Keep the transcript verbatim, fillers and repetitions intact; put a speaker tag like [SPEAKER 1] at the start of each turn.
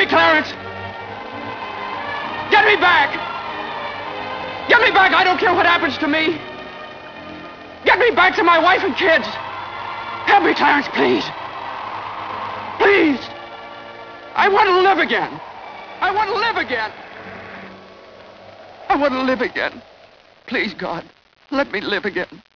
[SPEAKER 1] me, Clarence! Get me back! Get me back! I don't care what happens to me! Get me back to my wife and kids! Help me, Clarence, please! Please! I want to live again! I want to live again! I want to live again. Please, God, let me live again.